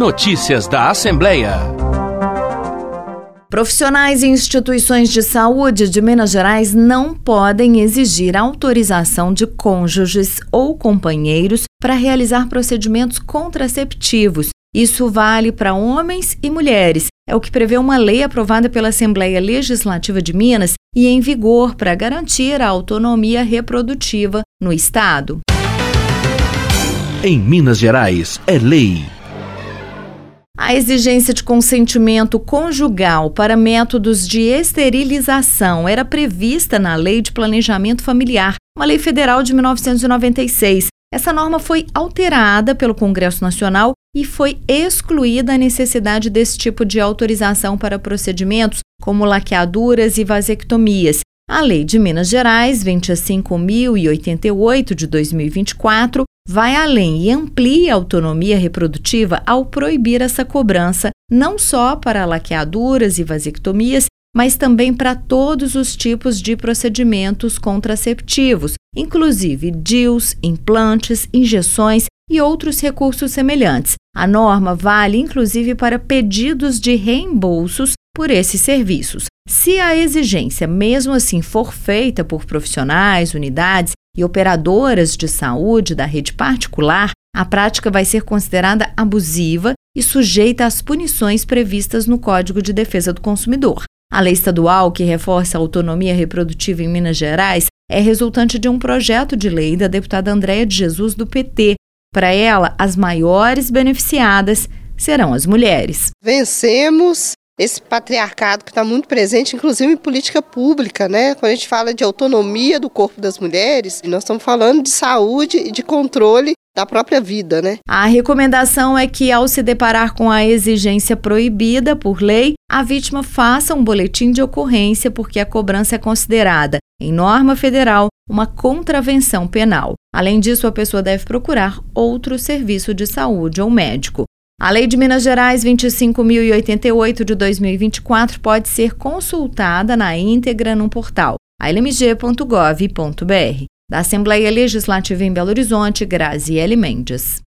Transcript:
Notícias da Assembleia. Profissionais e instituições de saúde de Minas Gerais não podem exigir autorização de cônjuges ou companheiros para realizar procedimentos contraceptivos. Isso vale para homens e mulheres. É o que prevê uma lei aprovada pela Assembleia Legislativa de Minas e em vigor para garantir a autonomia reprodutiva no Estado. Em Minas Gerais, é lei. A exigência de consentimento conjugal para métodos de esterilização era prevista na Lei de Planejamento Familiar, uma lei federal de 1996. Essa norma foi alterada pelo Congresso Nacional e foi excluída a necessidade desse tipo de autorização para procedimentos como laqueaduras e vasectomias. A Lei de Minas Gerais 25.088 de 2024 vai além e amplia a autonomia reprodutiva ao proibir essa cobrança, não só para laqueaduras e vasectomias, mas também para todos os tipos de procedimentos contraceptivos, inclusive DIUs, implantes, injeções e outros recursos semelhantes. A norma vale inclusive para pedidos de reembolsos por esses serviços. Se a exigência mesmo assim for feita por profissionais, unidades e operadoras de saúde da rede particular, a prática vai ser considerada abusiva e sujeita às punições previstas no Código de Defesa do Consumidor. A lei estadual que reforça a autonomia reprodutiva em Minas Gerais é resultante de um projeto de lei da deputada Andréia de Jesus, do PT. Para ela, as maiores beneficiadas serão as mulheres. Vencemos esse patriarcado que está muito presente, inclusive em política pública, né? Quando a gente fala de autonomia do corpo das mulheres, nós estamos falando de saúde e de controle da própria vida, né? A recomendação é que, ao se deparar com a exigência proibida por lei, a vítima faça um boletim de ocorrência, porque a cobrança é considerada, em norma federal, uma contravenção penal. Além disso, a pessoa deve procurar outro serviço de saúde ou médico. A Lei de Minas Gerais 25.088 de 2024 pode ser consultada na íntegra no portal almg.gov.br. Da Assembleia Legislativa em Belo Horizonte, Graziele Mendes.